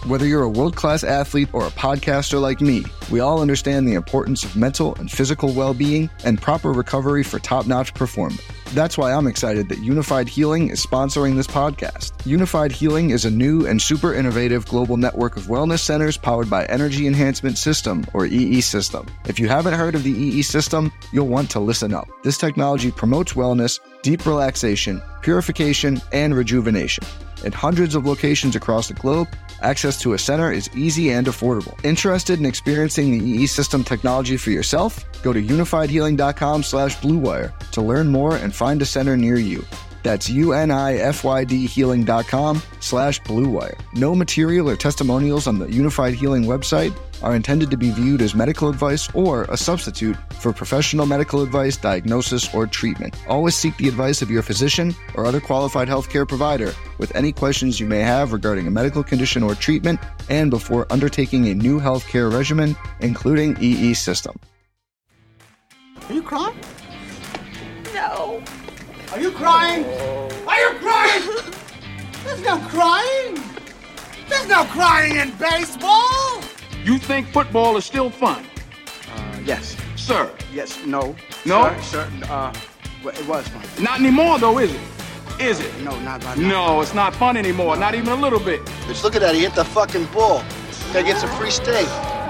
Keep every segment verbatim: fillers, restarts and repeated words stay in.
Whether you're a world-class athlete or a podcaster like me, we all understand the importance of mental and physical well-being and proper recovery for top-notch performance. That's why I'm excited that Unified Healing is sponsoring this podcast. Unified Healing is a new and super innovative global network of wellness centers powered by Energy Enhancement System, or E E System. If you haven't heard of the E E System, you'll want to listen up. This technology promotes wellness, deep relaxation, purification, and rejuvenation. In hundreds of locations across the globe, access to a center is easy and affordable. Interested in experiencing the E E System technology for yourself? Go to unifiedhealing.com slash bluewire to learn more and find a center near you. That's U-N-I-F-Y-D healing.com slash bluewire. No material or testimonials on the Unified Healing website are intended to be viewed as medical advice or a substitute for professional medical advice, diagnosis, or treatment. Always seek the advice of your physician or other qualified healthcare provider with any questions you may have regarding a medical condition or treatment and before undertaking a new healthcare regimen, including E E System. Are you crying? No. Are you crying? Are you crying? There's no crying. There's no crying in baseball. You think football is still fun? Uh, yes. Sir? Yes, no. No? Sir, sir, uh, well, it was fun. Not anymore, though, is it? Is it? No, not right now. No, it's not fun anymore, not even a little bit. Bitch, look at that, he hit the fucking ball. Gotta get some free steak.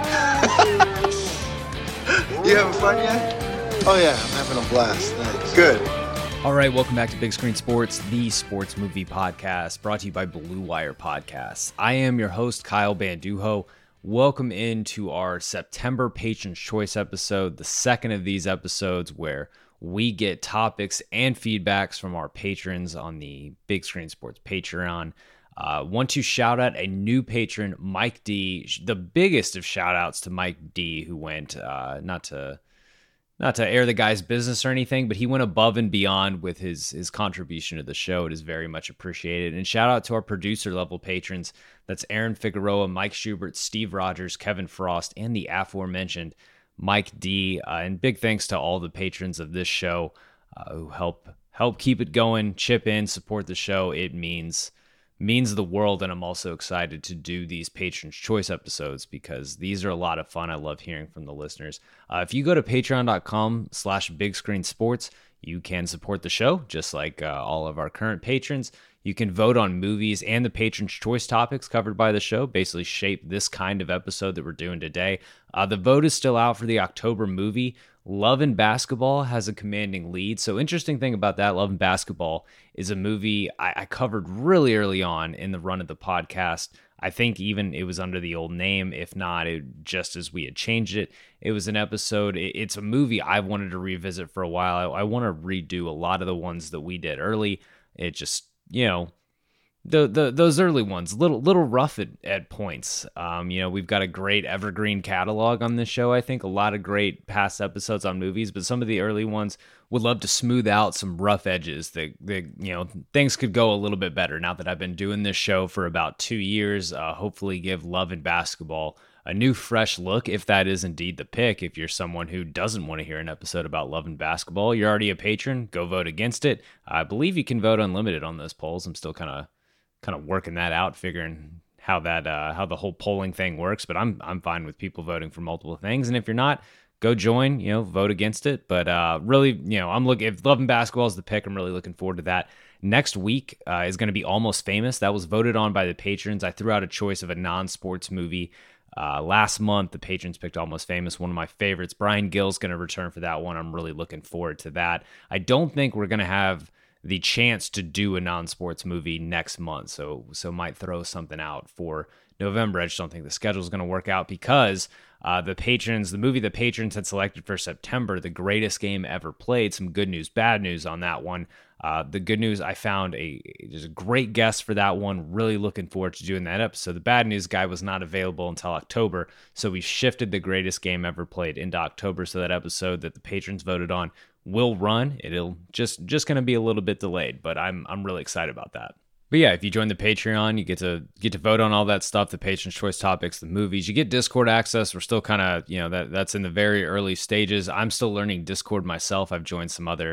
You having fun yet? Oh yeah, I'm having a blast, thanks. Good. All right, welcome back to Big Screen Sports, the sports movie podcast, brought to you by Blue Wire Podcasts. I am your host, Kyle Banduho. Welcome into our September Patron's Choice episode, the second of these episodes where we get topics and feedbacks from our patrons on the Big Screen Sports Patreon. Uh, want to shout out a new patron, Mike D. The biggest of shout outs to Mike D, who went, uh, not to not to air the guy's business or anything, but he went above and beyond with his his contribution to the show. It is very much appreciated. And shout out to our producer level patrons. That's Aaron Figueroa, Mike Schubert, Steve Rogers, Kevin Frost, and the aforementioned Mike D. Uh, and big thanks to all the patrons of this show uh, who help help keep it going, chip in, support the show. It means means the world, and I'm also excited to do these Patron's Choice episodes because these are a lot of fun. I love hearing from the listeners. Uh, if you go to patreon.com slash big screen sports, you can support the show just like uh, all of our current patrons. You can vote on movies and the Patron's Choice topics covered by the show, basically shape this kind of episode that we're doing today. Uh, the vote is still out for the October movie. Love and Basketball has a commanding lead. So interesting thing about that, Love and Basketball, is a movie I, I covered really early on in the run of the podcast. I think even it was under the old name. If not, it, just as we had changed it, it was an episode. It, it's a movie I've wanted to revisit for a while. I, I want to redo a lot of the ones that we did early. It just, you know, the the those early ones, little little rough at, at points. Um, you know, we've got a great evergreen catalog on this show. I think a lot of great past episodes on movies, but some of the early ones would love to smooth out some rough edges. That that you know things could go a little bit better. Now that I've been doing this show for about two years, uh, hopefully give Love and Basketball a new fresh look, if that is indeed the pick. If you're someone who doesn't want to hear an episode about Love and Basketball, you're already a patron, go vote against it. I believe you can vote unlimited on those polls. I'm still kind of kind of working that out, figuring how that uh, how the whole polling thing works. But I'm I'm fine with people voting for multiple things. And if you're not, go join. You know, vote against it. But uh, really, you know, I'm looking. If Love and Basketball is the pick, I'm really looking forward to that. Next week uh, is going to be Almost Famous. That was voted on by the patrons. I threw out a choice of a non-sports movie. Uh, last month, the patrons picked Almost Famous, one of my favorites. Brian Gill's going to return for that one. I'm really looking forward to that. I don't think we're going to have the chance to do a non-sports movie next month, so so might throw something out for November. I just don't think the schedule is going to work out because uh, the patrons, the movie the patrons had selected for September, The Greatest Game Ever Played. Some good news, bad news on that one. Uh, the good news, I found a there's a great guest for that one. Really looking forward to doing that episode. The bad news guy was not available until October, so we shifted The Greatest Game Ever Played into October. So that episode that the patrons voted on will run. It'll just just going to be a little bit delayed, but I'm I'm really excited about that. But yeah, if you join the Patreon, you get to get to vote on all that stuff, the Patron's Choice topics, the movies. You get Discord access. We're still kind of, you know, that that's in the very early stages. I'm still learning Discord myself. I've joined some other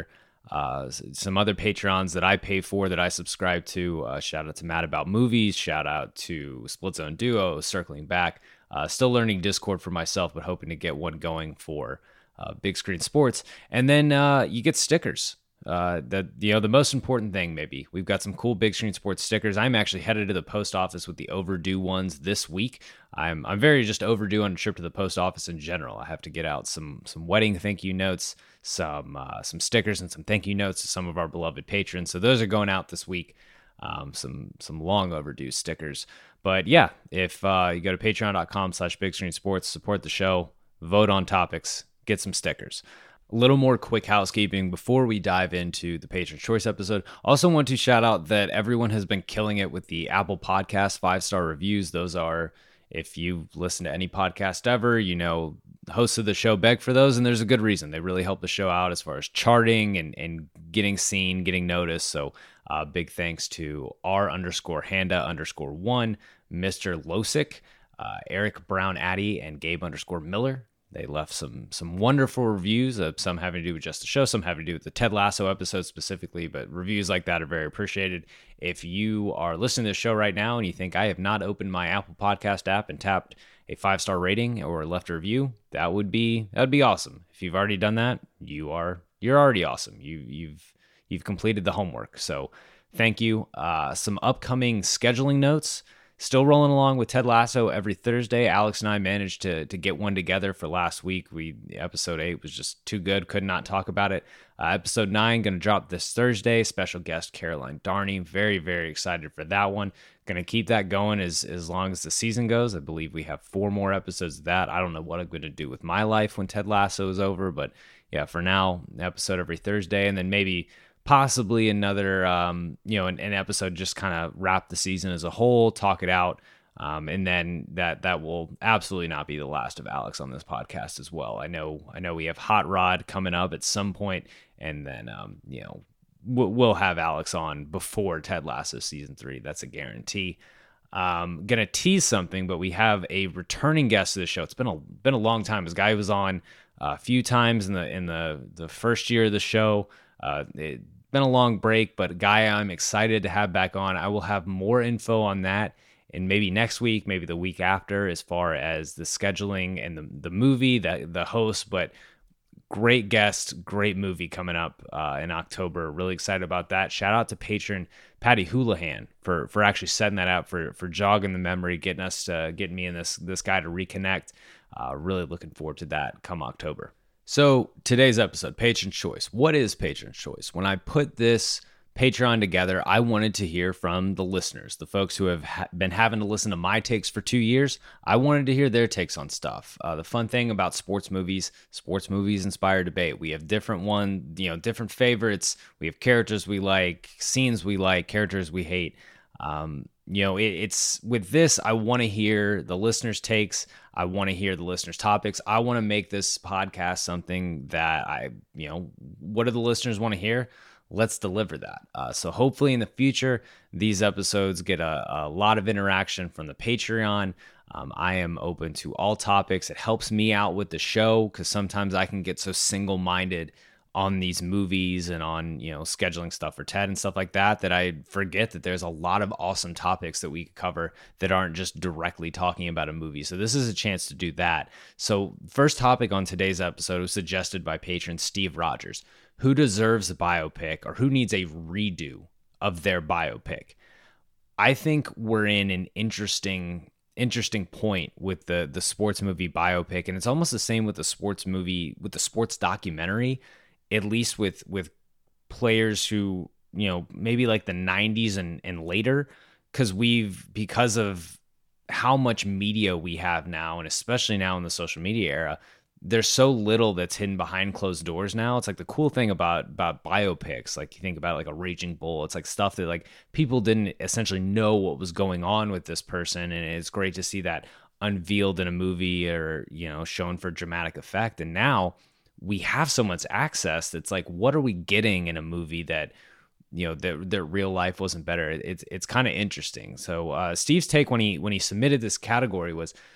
uh, some other Patreons that I pay for that I subscribe to. Uh, shout out to Mad About Movies. Shout out to Split Zone Duo, Circling Back. Uh, still learning Discord for myself, but hoping to get one going for uh, Big Screen Sports. And then uh, you get stickers. Uh, that you know, the most important thing, maybe we've got some cool Big Screen Sports stickers. I'm actually headed to the post office with the overdue ones this week. I'm I'm very just overdue on a trip to the post office in general. I have to get out some some wedding thank you notes, some uh, some stickers, and some thank you notes to some of our beloved patrons. So those are going out this week. Um, some some long overdue stickers. But yeah, if uh, you go to patreon.com slash Big Screen Sports, support the show, vote on topics, get some stickers. A little more quick housekeeping before we dive into the Patron Choice episode. Also want to shout out that everyone has been killing it with the Apple Podcast five-star reviews. Those are, if you listen to any podcast ever, you know, the hosts of the show beg for those, and there's a good reason. They really help the show out as far as charting and, and getting seen, getting noticed. So uh, big thanks to R underscore Handa underscore one, Mister Losick, uh, Eric Brown Addy, and Gabe underscore Miller. They left some some wonderful reviews, uh, some having to do with just the show, some having to do with the Ted Lasso episode specifically, but reviews like that are very appreciated. If you are listening to the show right now and you think I have not opened my Apple Podcast app and tapped a five-star rating or left a review, that would be that would be awesome. If you've already done that, you are you're already awesome. You you've you've completed the homework. So thank you. Uh, some upcoming scheduling notes. Still rolling along with Ted Lasso every Thursday. Alex and I managed to to get one together for last week. We episode eight was just too good. Could not talk about it. Uh, episode nine going to drop this Thursday. Special guest Caroline Darney. Very, very excited for that one. Going to keep that going as, as long as the season goes. I believe we have four more episodes of that. I don't know what I'm going to do with my life when Ted Lasso is over. But yeah, for now, episode every Thursday. And then maybe possibly another, um, you know, an, an episode just kind of wrap the season as a whole, talk it out, um, and then that that will absolutely not be the last of Alex on this podcast as well. I know, I know we have Hot Rod coming up at some point, and then um, you know we'll, we'll have Alex on before Ted Lasso season three. That's a guarantee. Um, gonna tease something, but we have a returning guest to the show. It's been a been a long time. This guy was on a few times in the in the the first year of the show. Uh, it, Been a long break, but a guy I'm excited to have back on. I will have more info on that and maybe next week, maybe the week after, as far as the scheduling and the the movie, the, the host. But great guest, great movie coming up uh, in October. Really excited about that. Shout out to patron Patty Houlihan for for actually setting that out, for for jogging the memory, getting us to, getting me and this this guy to reconnect. Uh, really looking forward to that come October. So today's episode, Patron Choice. What is Patron Choice? When I put this Patreon together, I wanted to hear from the listeners, the folks who have ha- been having to listen to my takes for two years. I wanted to hear their takes on stuff. Uh, the fun thing about sports movies, sports movies inspire debate. We have different one, you know, different favorites. We have characters we like, scenes we like, characters we hate. Um, you know, it, it's with this, I want to hear the listeners' takes. I want to hear the listeners' topics. I want to make this podcast something that I, you know, what do the listeners want to hear? Let's deliver that. Uh, so hopefully in the future, these episodes get a, a lot of interaction from the Patreon. Um, I am open to all topics. It helps me out with the show because sometimes I can get so single-minded on these movies and on, you know, scheduling stuff for Ted and stuff like that, that I forget that there's a lot of awesome topics that we could cover that aren't just directly talking about a movie. So this is a chance to do that. So first topic on today's episode was suggested by patron Steve Rogers. Who deserves a biopic, or who needs a redo of their biopic? I think we're in an interesting interesting point with the the sports movie biopic, and it's almost the same with the sports movie, with the sports documentary, at least with with players who, you know, maybe like the nineties and, and later, because we've, because of how much media we have now, and especially now in the social media era, there's so little that's hidden behind closed doors now. It's like the cool thing about about biopics, like you think about like a Raging Bull, it's like stuff that like people didn't essentially know what was going on with this person, and it's great to see that unveiled in a movie, or, you know, shown for dramatic effect. And now we have so much access that's like, what are we getting in a movie that, you know, that that real life wasn't better? It's it's kind of interesting. So uh, Steve's take when he when he submitted this category was,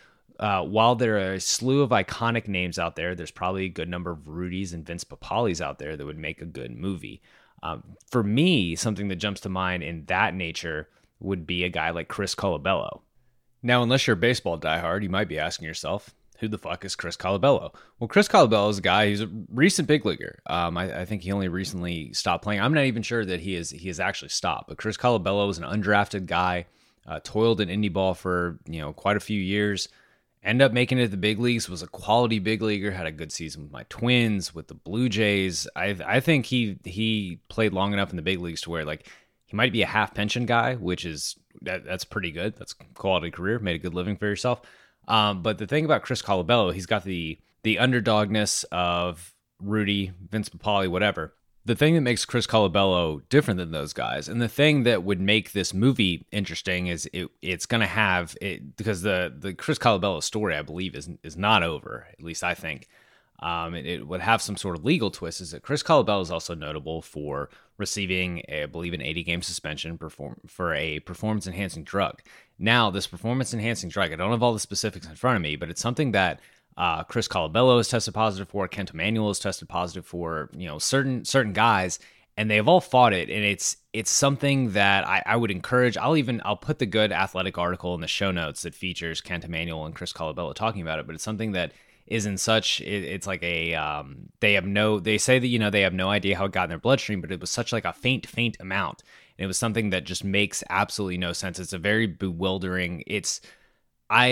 uh, while there are a slew of iconic names out there, there's probably a good number of Rudys and Vince Papalis out there that would make a good movie. Um, for me, something that jumps to mind in that nature would be a guy like Chris Colabello. Now, unless you're a baseball diehard, you might be asking yourself, who the fuck is Chris Colabello? Well, Chris Colabello is a guy who's a recent big leaguer. Um, I, I think he only recently stopped playing. I'm not even sure that he is he has actually stopped. But Chris Colabello is an undrafted guy, uh, toiled in indie ball for you know quite a few years, ended up making it to the big leagues. Was a quality big leaguer. Had a good season with my Twins, with the Blue Jays. I I think he he played long enough in the big leagues to where like he might be a half pension guy, which is that, that's pretty good. That's a quality career. Made a good living for yourself. Um, but the thing about Chris Colabello, he's got the the underdogness of Rudy, Vince Papale, whatever. The thing that makes Chris Colabello different than those guys, and the thing that would make this movie interesting is it it's going to have it because the the Chris Colabello story, I believe, is is not over. At least I think. Um, it, it would have some sort of legal twist. Is that Chris Colabello is also notable for receiving, a, I believe, an eighty game suspension perform, for a performance-enhancing drug. Now, this performance-enhancing drug, I don't have all the specifics in front of me, but it's something that uh, Chris Colabello has tested positive for, Kent Emanuel has tested positive for, you know, certain certain guys, and they've all fought it. And it's it's something that I, I would encourage. I'll even I'll put the Good Athletic article in the show notes that features Kent Emanuel and Chris Colabello talking about it. But it's something that is in such it, it's like a um they have no they say that you know they have no idea how it got in their bloodstream, but it was such like a faint faint amount, and it was something that just makes absolutely no sense. It's a very bewildering. It's I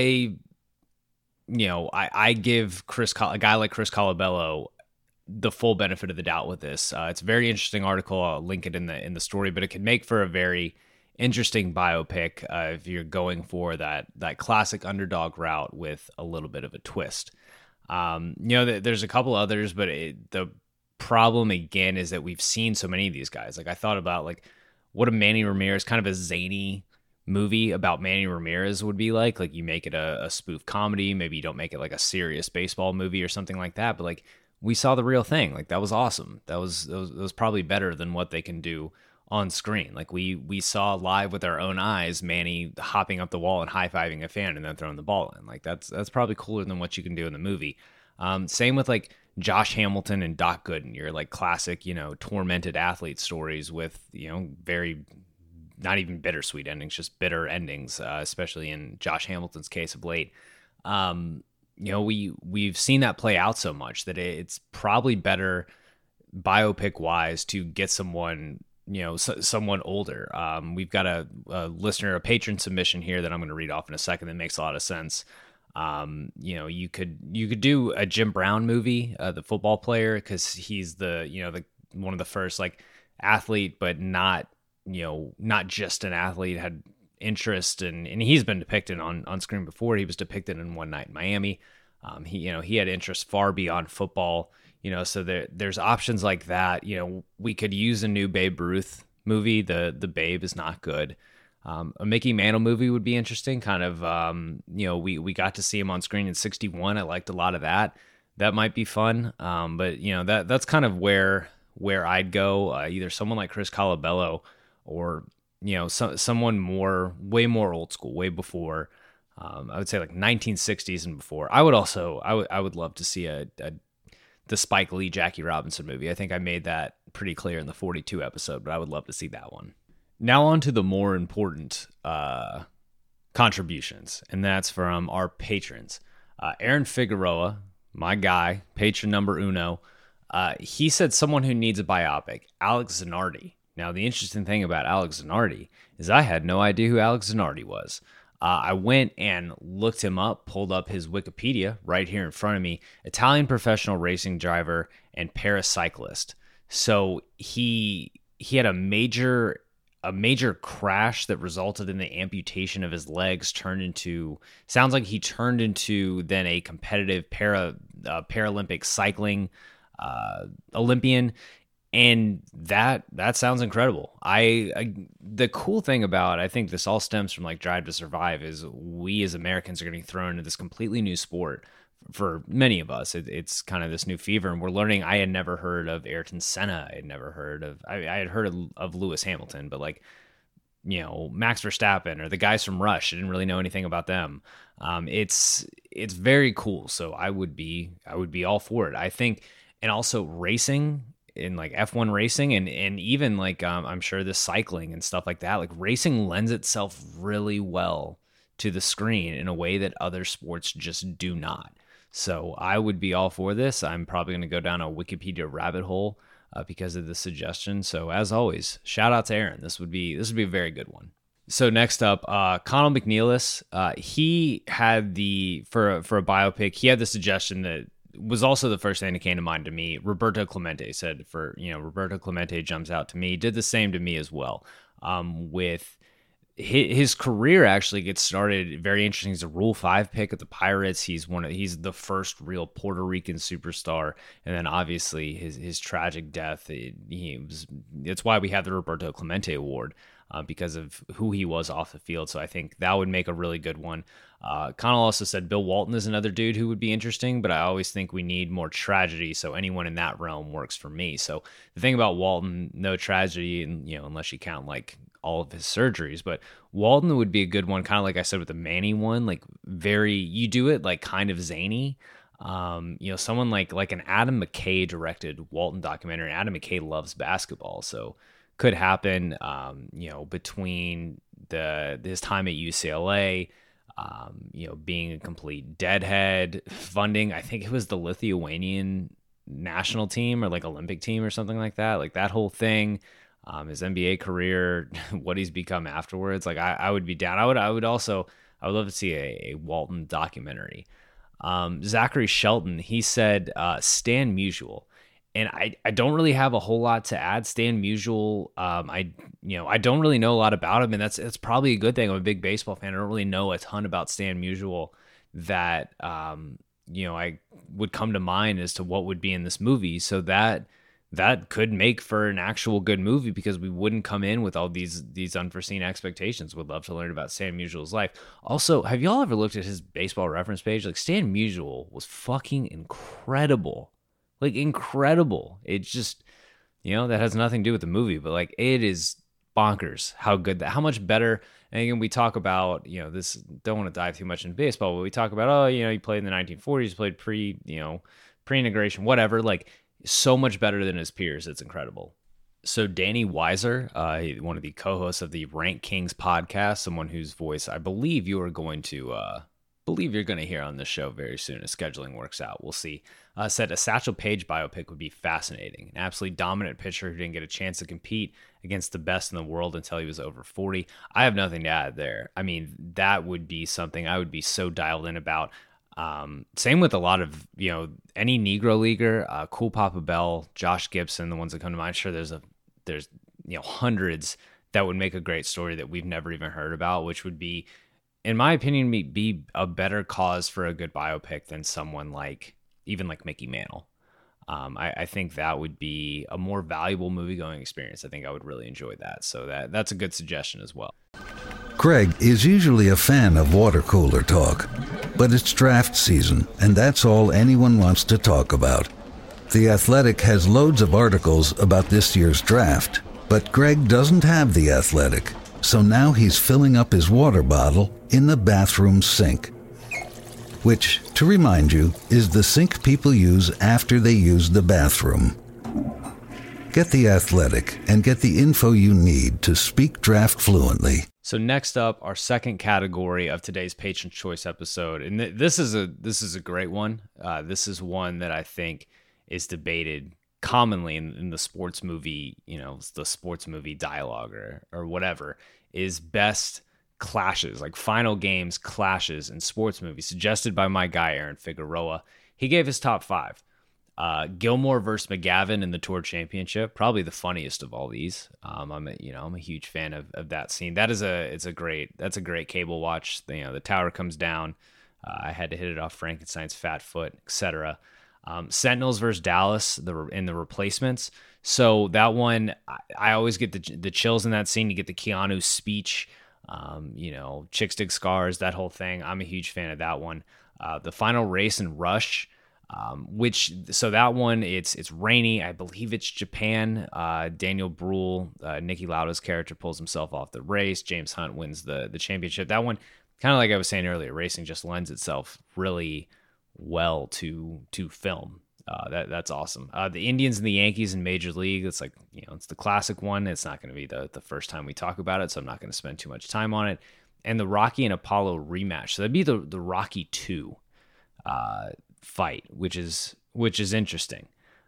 you know I I give Chris a guy like Chris Colabello the full benefit of the doubt with this. Uh, it's a very interesting article. I'll link it in the in the story, but it can make for a very interesting biopic uh, if you're going for that that classic underdog route with a little bit of a twist. Um, you know, there's a couple others, but it, the problem again is that we've seen so many of these guys. Like I thought about like what a Manny Ramirez, kind of a zany movie about Manny Ramirez would be like. Like you make it a, a spoof comedy, maybe you don't make it like a serious baseball movie or something like that. But like we saw the real thing. Like that was awesome. That was that was, that was probably better than what they can do on screen. Like we we saw live with our own eyes Manny hopping up the wall and high-fiving a fan and then throwing the ball in. Like that's that's probably cooler than what you can do in the movie. Um, same with like Josh Hamilton and Doc Gooden, your like classic, you know, tormented athlete stories with, you know, very not even bittersweet endings, just bitter endings, uh, especially in Josh Hamilton's case of late. Um, you know, we we've seen that play out so much that it's probably better biopic wise to get someone you know, so, someone older. Um, we've got a, a listener, a patron submission here that I'm going to read off in a second that makes a lot of sense. Um, you know, you could you could do a Jim Brown movie, uh, the football player, because he's the you know the one of the first like athlete, but not you know not just an athlete, had interest and and he's been depicted on on screen before. He was depicted in One Night in Miami. Um, he you know he had interest far beyond football. You know, so there there's options like that. You know, we could use a new Babe Ruth movie. The the Babe is not good. Um, a Mickey Mantle movie would be interesting. Kind of, um, you know, we we got to see him on screen in sixty-one. I liked a lot of that. That might be fun. Um, but you know, that that's kind of where where I'd go. Uh, either someone like Chris Colabello, or you know, so, someone more, way more old school, way before. Um, I would say like nineteen sixties and before. I would also, I would I would love to see a, a the Spike Lee Jackie Robinson movie. I think I made that pretty clear in the forty-two episode, but I would love to see that one. Now on to the more important uh, contributions, and that's from our patrons. Uh, Aaron Figueroa, my guy, patron number uno, uh, he said someone who needs a biopic, Alex Zanardi. Now, the interesting thing about Alex Zanardi is I had no idea who Alex Zanardi was. Uh, I went and looked him up, pulled up his Wikipedia right here in front of me. Italian professional racing driver and paracyclist. So he he had a major a major crash that resulted in the amputation of his legs. Turned into sounds like he turned into then a competitive para uh, Paralympic cycling uh, Olympian. And that that sounds incredible. I, I the cool thing about I think this all stems from like Drive to Survive is we as Americans are getting thrown into this completely new sport. For many of us, it, it's kind of this new fever, and we're learning. I had never heard of Ayrton Senna. I had never heard of. I, I had heard of, of Lewis Hamilton, but like you know Max Verstappen or the guys from Rush. I didn't really know anything about them. Um, it's it's very cool. So I would be I would be all for it. I think, and also racing in like F one racing and and even like um, I'm sure the cycling and stuff like that. Like racing lends itself really well to the screen in a way that other sports just do not. So I would be all for this. I'm probably going to go down a Wikipedia rabbit hole uh, because of the suggestion. So as always, shout out to Aaron. This would be this would be a very good one. So next up, uh, Connell McNeilis. Uh, he had the for for a biopic. He had the suggestion that was also the first thing that came to mind to me. Roberto Clemente said for you know Roberto Clemente jumps out to me. Did the same to me as well. Um, with his career actually gets started very interesting. He's a Rule Five pick at the Pirates. He's one of he's the first real Puerto Rican superstar, and then obviously his his tragic death. It, he was it's why we have the Roberto Clemente Award uh, because of who he was off the field. So I think that would make a really good one. Uh, Connell also said Bill Walton is another dude who would be interesting, but I always think we need more tragedy. So anyone in that realm works for me. So the thing about Walton, no tragedy, and you know unless you count like all of his surgeries, but Walton would be a good one, kind of like I said with the Manny one, like very, you do it like kind of zany. Um, you know, someone like like an Adam McKay directed Walton documentary. Adam McKay loves basketball, so could happen. Um, you know, between the his time at U C L A, um, you know, being a complete deadhead, funding, I think it was the Lithuanian national team or like Olympic team or something like that, like that whole thing. Um, his N B A career, what he's become afterwards. Like I, I would be down. I would, I would also, I would love to see a, a Walton documentary. Um, Zachary Shelton, he said, uh, Stan Musial. And I, I don't really have a whole lot to add. Stan Musial, um, I, you know, I don't really know a lot about him, and that's, that's probably a good thing. I'm a big baseball fan. I don't really know a ton about Stan Musial that, um, you know, I would come to mind as to what would be in this movie. So that, that could make for an actual good movie because we wouldn't come in with all these these unforeseen expectations. Would love to learn about Stan Musial's life. Also, have y'all ever looked at his baseball reference page? Like Stan Musial was fucking incredible. Like incredible. It's just, you know, that has nothing to do with the movie, but like it is bonkers how good that, how much better. And again, we talk about, you know, this, don't want to dive too much into baseball, but we talk about, oh, you know, he played in the nineteen forties, played pre, you know, pre-integration, whatever. Like, so much better than his peers. It's incredible. So Danny Weiser, uh, one of the co-hosts of the Rank Kings podcast, someone whose voice I believe you are going to uh, believe you're going to hear on this show very soon as scheduling works out. We'll see. Uh, said a Satchel Paige biopic would be fascinating. An absolutely dominant pitcher who didn't get a chance to compete against the best in the world until he was over forty. I have nothing to add there. I mean, that would be something I would be so dialed in about. Um, same with a lot of, you know, any Negro leaguer, uh, Cool Papa Bell, Josh Gibson, the ones that come to mind. Sure, there's a, there's, you know, hundreds that would make a great story that we've never even heard about, which would be, in my opinion, be, be a better cause for a good biopic than someone like, even like Mickey Mantle. Um, I, I think that would be a more valuable movie-going experience. I think I would really enjoy that. So that that's a good suggestion as well. Craig is usually a fan of water cooler talk, but it's draft season, and that's all anyone wants to talk about. The Athletic has loads of articles about this year's draft, but Greg doesn't have The Athletic, so now he's filling up his water bottle in the bathroom sink, which, to remind you, is the sink people use after they use the bathroom. Get The Athletic and get the info you need to speak draft fluently. So next up, our second category of today's Patron Choice episode, and th- this is a this is a great one. Uh, this is one that I think is debated commonly in, in the sports movie, you know, the sports movie dialogue or or whatever, is best clashes, like final games clashes in sports movies, suggested by my guy Aaron Figueroa. He gave his top five. Uh, Gilmore versus McGavin in the Tour Championship, probably the funniest of all these. Um, I'm a, you know I'm a huge fan of, of that scene. That is a it's a great that's a great cable watch. The, you know the tower comes down. Uh, I had to hit it off Frankenstein's fat foot, et cetera. Um, Sentinels versus Dallas, the in the replacements. So that one, I, I always get the the chills in that scene. You get the Keanu speech. Um, you know, Chicks Dig Scars, that whole thing. I'm a huge fan of that one. Uh, the final race in Rush. Um, which so that one it's it's rainy. I believe it's Japan. Uh, Daniel Bruhl, uh, Niki Lauda's character, pulls himself off the race. James Hunt wins the the championship. That one kind of like I was saying earlier, racing just lends itself really well to to film. Uh, that that's awesome. Uh, the Indians and the Yankees in Major League. It's like, you know, it's the classic one. It's not going to be the the first time we talk about it, so I'm not going to spend too much time on it. And the Rocky and Apollo rematch. So that'd be the the Rocky two uh, fight, which is which is interesting.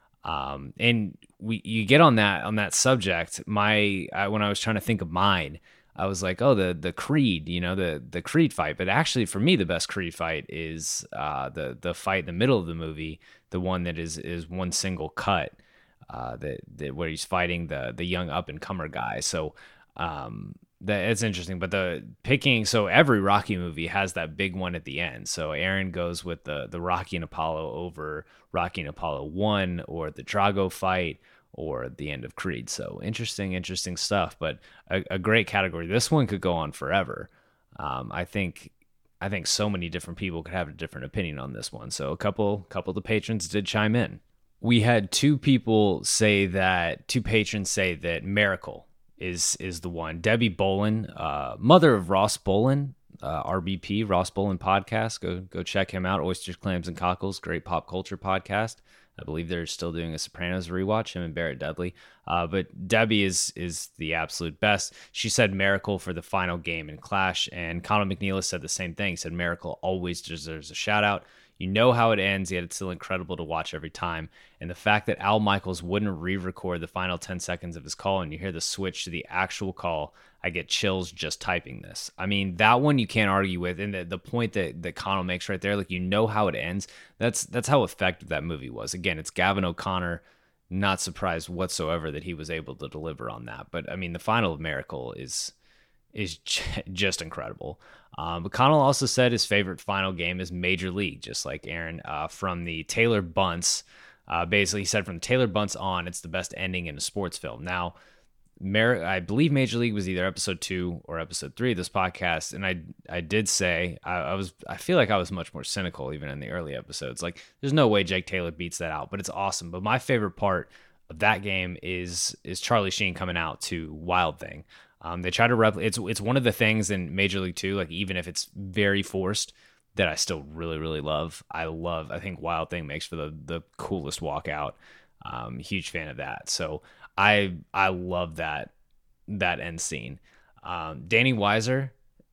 Um, and we you get on that on that subject. My I, when I was trying to think of mine, I was like, oh, the the Creed, you know, the the Creed fight. But actually, for me, the best Creed fight is uh, the the fight in the middle of the movie, the one that is is one single cut, uh, that, that where he's fighting the the young up and comer guy. So um, that it's interesting. But the picking, so every Rocky movie has that big one at the end. So Aaron goes with the the Rocky and Apollo over Rocky and Apollo one, or the Drago fight, or the end of Creed. So interesting, interesting stuff, but a, a great category. This one could go on forever. Um, I think, I think so many different people could have a different opinion on this one. So a couple, couple of the patrons did chime in. We had two people say that, two patrons say that Miracle is, is the one. Debbie Bolin, uh, mother of Ross Bolin, uh, R B P, Ross Bolin podcast. Go, go check him out. Oysters, Clams, and Cockles. Great pop culture podcast. I believe they're still doing a Sopranos rewatch, him and Barrett Dudley. Uh, but Debbie is is the absolute best. She said Miracle for the final game in Clash, and Conor McNeil said the same thing. He said Miracle always deserves a shout out. You know how it ends, yet it's still incredible to watch every time. And the fact that Al Michaels wouldn't re-record the final ten seconds of his call, and you hear the switch to the actual call, I get chills just typing this. I mean, that one you can't argue with. And the, the point that, that Conor makes right there, like, you know how it ends. That's that's how effective that movie was. Again, it's Gavin O'Connor. Not surprised whatsoever that he was able to deliver on that. But, I mean, the final of Miracle is is just incredible. Um, but Connell also said his favorite final game is Major League, just like Aaron, uh, from the Taylor Bunce. Uh, basically, he said from the Taylor Bunce on, it's the best ending in a sports film. Now, Mer- I believe Major League was either episode two or episode three of this podcast, and I I did say I, I was I feel like I was much more cynical even in the early episodes. Like, there's no way Jake Taylor beats that out, but it's awesome. But my favorite part of that game is is Charlie Sheen coming out to Wild Thing. Um, they try to replicate. It's it's one of the things in Major League Two, like, even if it's very forced, that I still really really love. I love. I think Wild Thing makes for the the coolest walkout. Um, huge fan of that. So I I love that that end scene. Um, Danny Weiser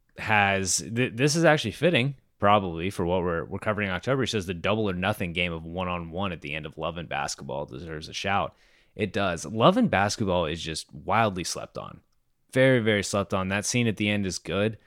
has th- this is actually fitting probably for what we're we're covering in October. He says the double or nothing game of one on one at the end of Love and Basketball deserves a shout. It does. Love and Basketball is just wildly slept on. Very, very slept on. That scene at the end is good.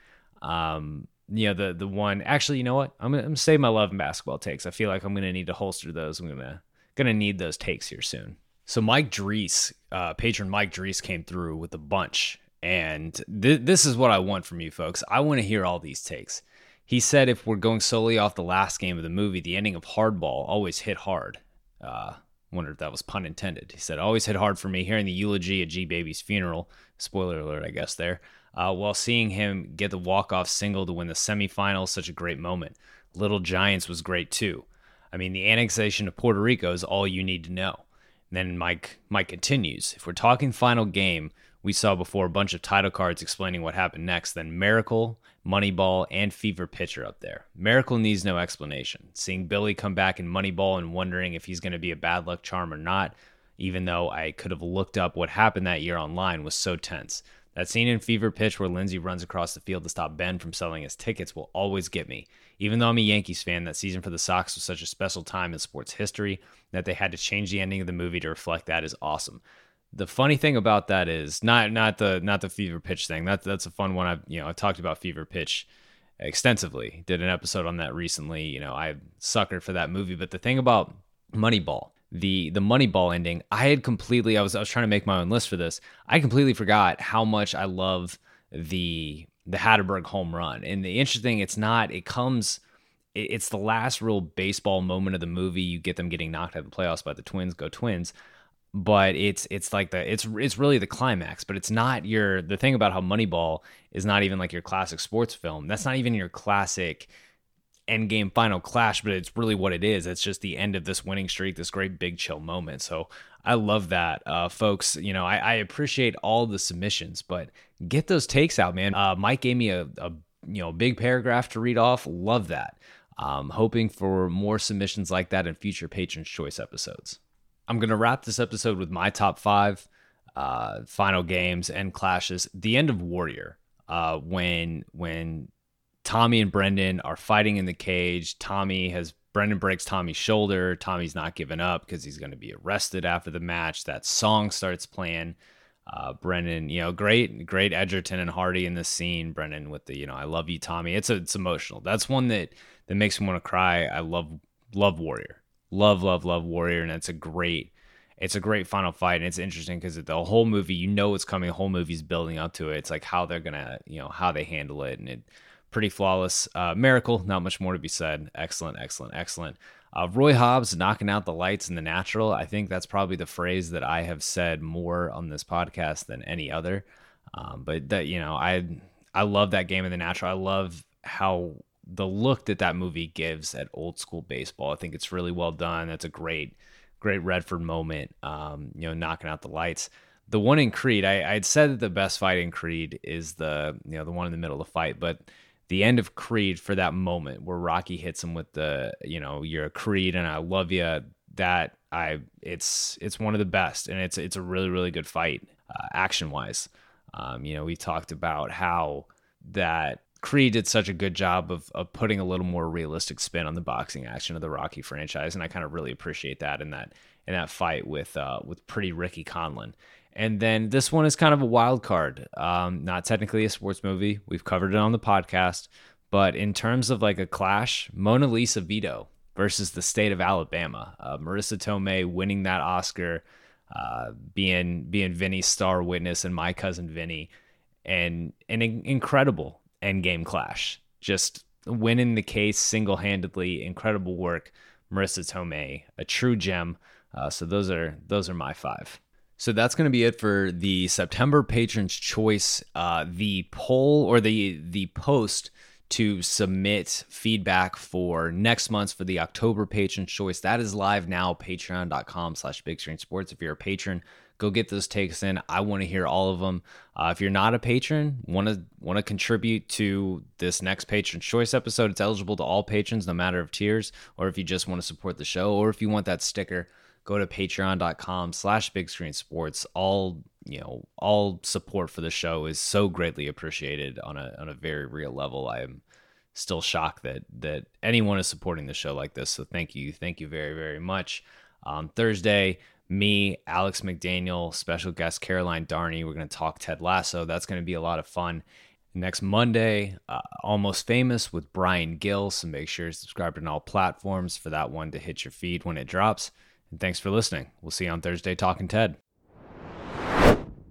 Um, you know, the the one. Actually, you know what? I'm gonna, I'm gonna save my Love and Basketball takes. I feel like I'm gonna need to holster those. I'm gonna gonna need those takes here soon. So Mike Drees, uh, patron Mike Drees, came through with a bunch, and th- this is what I want from you folks. I want to hear all these takes. He said, if we're going solely off the last game of the movie, the ending of Hardball always hit hard. Uh, wonder if that was pun intended. He said, always hit hard for me hearing the eulogy at G Baby's funeral. Spoiler alert, I guess there. Uh, while seeing him get the walk-off single to win the semifinals, such a great moment. Little Giants was great too. I mean, the annexation of Puerto Rico is all you need to know. And then Mike Mike continues. If we're talking final game, we saw before a bunch of title cards explaining what happened next. Then Miracle, Moneyball, and Fever Pitch are up there. Miracle needs no explanation. Seeing Billy come back in Moneyball and wondering if he's going to be a bad luck charm or not, even though I could have looked up what happened that year online, was so tense. That scene in Fever Pitch where Lindsay runs across the field to stop Ben from selling his tickets will always get me. Even though I'm a Yankees fan, that season for the Sox was such a special time in sports history that they had to change the ending of the movie to reflect that is awesome. The funny thing about that is not not the not the Fever Pitch thing. That's that's a fun one. I you know I talked about Fever Pitch extensively. Did an episode on that recently. You know I suckered for that movie. But the thing about Moneyball, the the Moneyball ending, I had completely. I was I was trying to make my own list for this. I completely forgot how much I love the the Hatterberg home run. And the interesting, it's not. It comes. It, it's the last real baseball moment of the movie. You get them getting knocked out of the playoffs by the Twins. Go Twins. But it's it's like the it's it's really the climax, but it's not your the thing about how Moneyball is not even like your classic sports film. That's not even your classic end game final clash, but it's really what it is. It's just the end of this winning streak, this great big chill moment. So I love that, uh, folks. You know, I, I appreciate all the submissions, but get those takes out, man. Uh, Mike gave me a, a you know, big paragraph to read off. Love that. Um, hoping for more submissions like that in future Patron's Choice episodes. I'm going to wrap this episode with my top five uh, final games and clashes. The end of Warrior, uh, when when Tommy and Brendan are fighting in the cage. Tommy has Brendan breaks Tommy's shoulder. Tommy's not giving up because he's going to be arrested after the match. That song starts playing. Uh, Brendan, you know, great, great Edgerton and Hardy in this scene. Brendan with the, you know, I love you, Tommy. It's a, it's emotional. That's one that that makes me want to cry. I love, love Warrior, love, love, love Warrior, and it's a great, it's a great final fight. And it's interesting because the whole movie, you know, it's coming. The whole movie's building up to it. It's like how they're gonna, you know, how they handle it, and it pretty flawless. Uh, Miracle, not much more to be said. Excellent, excellent, excellent. Uh, Roy Hobbs knocking out the lights in The Natural. I think that's probably the phrase that I have said more on this podcast than any other. Um, but that, you know, I I love that game in The Natural. I love how the look that that movie gives at old school baseball. I think it's really well done. That's a great, great Redford moment. Um, you know, knocking out the lights. The one in Creed, I I'd said that the best fight in Creed is the you know the one in the middle of the fight, but the end of Creed for that moment where Rocky hits him with the, you know, you're a Creed and I love you. That I, it's, it's one of the best, and it's, it's a really, really good fight, uh, action wise. Um, you know, we talked about how that Creed did such a good job of, of putting a little more realistic spin on the boxing action of the Rocky franchise. And I kind of really appreciate that in that, in that fight with, uh, with pretty Ricky Conlon. And then this one is kind of a wild card. Um, not technically a sports movie. We've covered it on the podcast. But in terms of like a clash, Mona Lisa Vito versus the state of Alabama. Uh, Marissa Tomei winning that Oscar, uh, being being Vinny's star witness and My Cousin Vinny. And an in- incredible endgame clash. Just winning the case single-handedly. Incredible work. Marissa Tomei, a true gem. Uh, so those are those are my five. So that's going to be it for the September Patron's Choice. Uh, the poll or the the post to submit feedback for next month's for the October Patron's Choice, that is live now, patreon.com slash big screen sports. If you're a patron, go get those takes in. I want to hear all of them. Uh, if you're not a patron, want to want to contribute to this next Patron's Choice episode, it's eligible to all patrons, no matter of tiers, or if you just want to support the show, or if you want that sticker, go to patreon.com slash big screen sports. All, you know, all support for the show is so greatly appreciated on a, on a very real level. I am still shocked that, that anyone is supporting the show like this. So thank you. Thank you very, very much. Um, Thursday, me, Alex McDaniel, special guest Caroline Darney. We're going to talk Ted Lasso. That's going to be a lot of fun. Next Monday, uh, Almost Famous with Brian Gill. So make sure to subscribe on all platforms for that one to hit your feed when it drops. And thanks for listening. We'll see you on Thursday talking Ted.